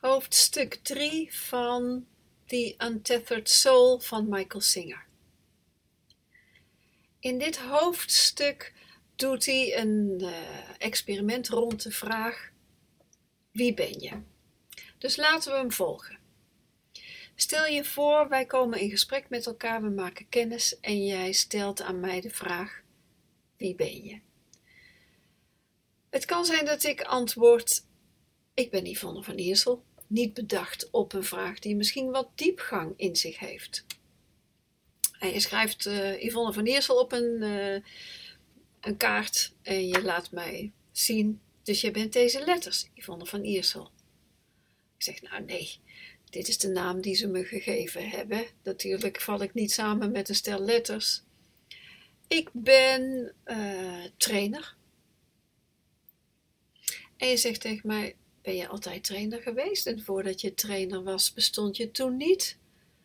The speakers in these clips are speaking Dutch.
Hoofdstuk 3 van The Untethered Soul van Michael Singer. In dit hoofdstuk doet hij een experiment rond de vraag: wie ben je? Dus laten we hem volgen. Stel je voor, wij komen in gesprek met elkaar, we maken kennis en jij stelt aan mij de vraag: wie ben je? Het kan zijn dat ik antwoord: ik ben Yvonne van Iersel, niet bedacht op een vraag die misschien wat diepgang in zich heeft. En je schrijft Yvonne van Iersel op een kaart en je laat mij zien, dus je bent deze letters, Yvonne van Iersel. Ik zeg, nou nee, dit is de naam die ze me gegeven hebben. Natuurlijk val ik niet samen met een stel letters. Ik ben trainer. En je zegt tegen mij, ben je altijd trainer geweest? En voordat je trainer was, bestond je toen niet?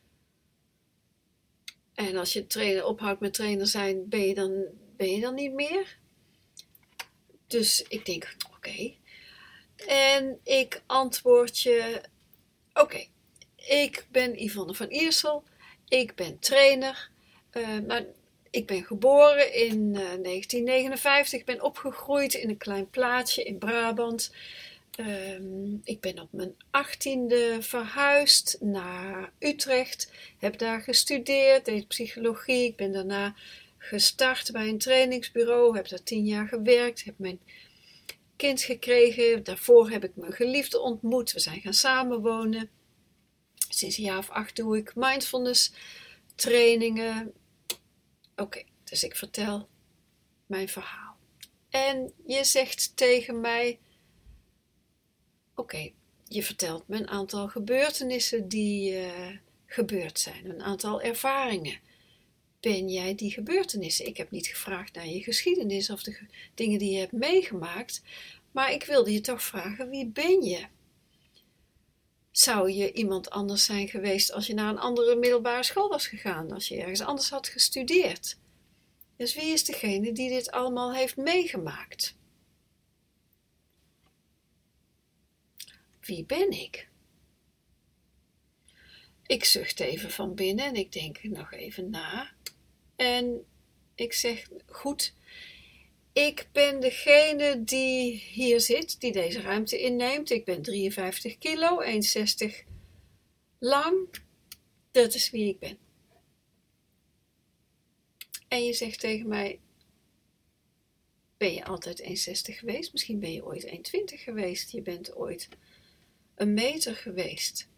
En als je trainer ophoudt met trainer zijn, ben je dan niet meer? Dus ik denk, oké. En ik antwoord je, oké. Ik ben Yvonne van Iersel. Ik ben trainer. Maar ik ben geboren in 1959. Ik ben opgegroeid in een klein plaatsje in Brabant. Ik ben op mijn 18e verhuisd naar Utrecht. Heb daar gestudeerd, deed psychologie. Ik ben daarna gestart bij een trainingsbureau. Heb daar 10 jaar gewerkt. Heb mijn kind gekregen. Daarvoor heb ik mijn geliefde ontmoet. We zijn gaan samenwonen. Sinds een jaar of 8 doe ik mindfulness trainingen. Oké, dus ik vertel mijn verhaal. En je zegt tegen mij, oké, je vertelt me een aantal gebeurtenissen die gebeurd zijn. Een aantal ervaringen. Ben jij die gebeurtenissen? Ik heb niet gevraagd naar je geschiedenis of de dingen die je hebt meegemaakt. Maar ik wilde je toch vragen, wie ben je? Zou je iemand anders zijn geweest als je naar een andere middelbare school was gegaan? Als je ergens anders had gestudeerd? Dus wie is degene die dit allemaal heeft meegemaakt? Wie ben ik? Ik zucht even van binnen en ik denk nog even na. En ik zeg, goed, ik ben degene die hier zit, die deze ruimte inneemt. Ik ben 53 kilo, 1,60 lang. Dat is wie ik ben. En je zegt tegen mij, ben je altijd 1,60 geweest? Misschien ben je ooit 1,20 geweest. Je bent ooit 1 meter geweest.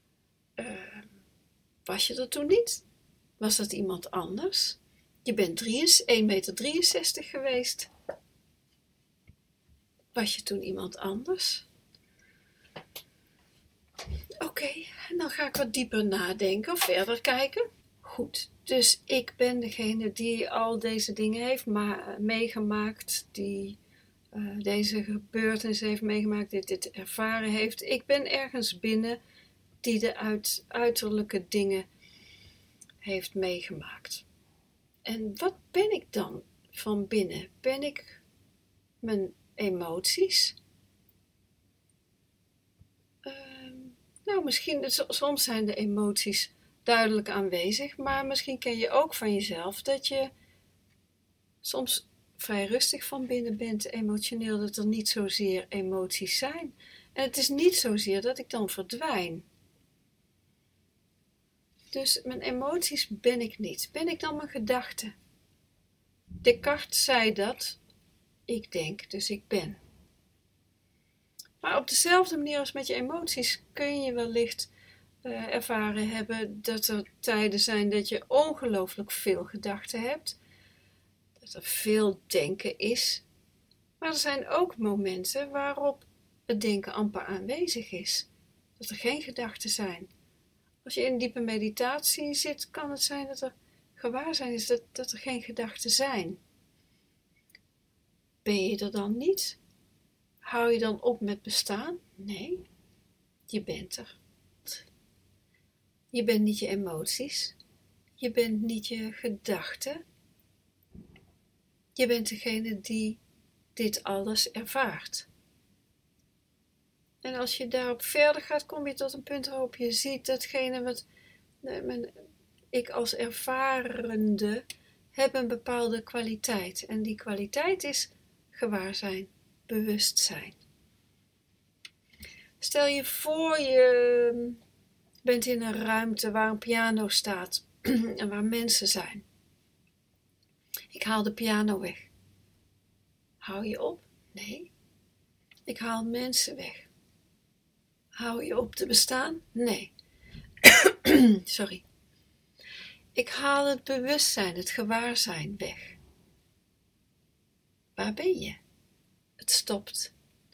Was je er toen niet? Was dat iemand anders? Je bent 1,63 meter geweest. Was je toen iemand anders? Oké, en dan ga ik wat dieper nadenken of verder kijken. Goed, dus ik ben degene die al deze dingen heeft meegemaakt, die deze gebeurtenis heeft meegemaakt, dit ervaren heeft. Ik ben ergens binnen die de uiterlijke dingen heeft meegemaakt. En wat ben ik dan van binnen? Ben ik mijn emoties? Nou, misschien, soms zijn de emoties duidelijk aanwezig, maar misschien ken je ook van jezelf dat je soms vrij rustig van binnen bent, emotioneel, dat er niet zozeer emoties zijn. En het is niet zozeer dat ik dan verdwijn. Dus mijn emoties ben ik niet. Ben ik dan mijn gedachten? Descartes zei dat. Ik denk, dus ik ben. Maar op dezelfde manier als met je emoties kun je wellicht ervaren hebben dat er tijden zijn dat je ongelooflijk veel gedachten hebt. Dat er veel denken is. Maar er zijn ook momenten waarop het denken amper aanwezig is. Dat er geen gedachten zijn. Als je in diepe meditatie zit, kan het zijn dat er gewaarzijn is dat er geen gedachten zijn. Ben je er dan niet? Hou je dan op met bestaan? Nee, je bent er. Je bent niet je emoties. Je bent niet je gedachten. Je bent degene die dit alles ervaart. En als je daarop verder gaat, kom je tot een punt waarop je ziet datgene wat ik als ervarende heb een bepaalde kwaliteit. En die kwaliteit is gewaarzijn, bewustzijn. Stel je voor je bent in een ruimte waar een piano staat en waar mensen zijn. Ik haal de piano weg. Hou je op? Nee. Ik haal mensen weg. Hou je op te bestaan? Nee. Sorry. Ik haal het bewustzijn, het gewaarzijn weg. Waar ben je? Het stopt.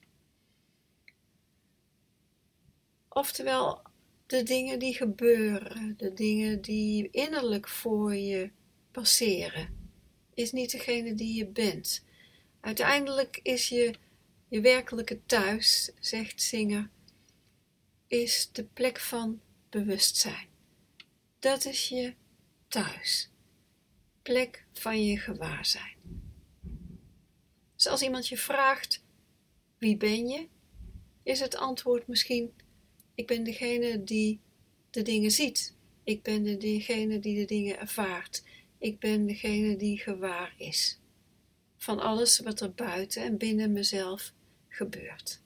Oftewel, de dingen die gebeuren, de dingen die innerlijk voor je passeren, is niet degene die je bent. Uiteindelijk is je werkelijke thuis, zegt Singer, is de plek van bewustzijn. Dat is je thuis. Plek van je gewaarzijn. Dus als iemand je vraagt, wie ben je? Is het antwoord misschien, ik ben degene die de dingen ziet. Ik ben degene die de dingen ervaart. Ik ben degene die gewaar is van alles wat er buiten en binnen mezelf gebeurt.